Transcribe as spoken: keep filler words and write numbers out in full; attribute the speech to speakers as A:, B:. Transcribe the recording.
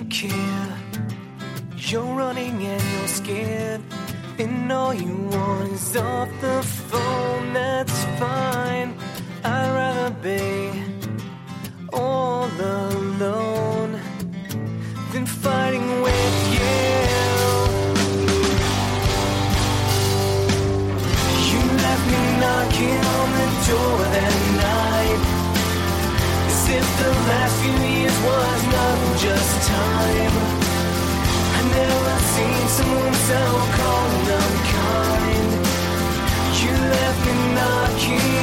A: care. You're running and you're scared, and all you want is off the phone. That's fine, I'd rather be all alone than fighting with you. You left me knocking on the door that night, as if the last few years was nothing, just time. I never seen someone so cold and unkind. You left me knocking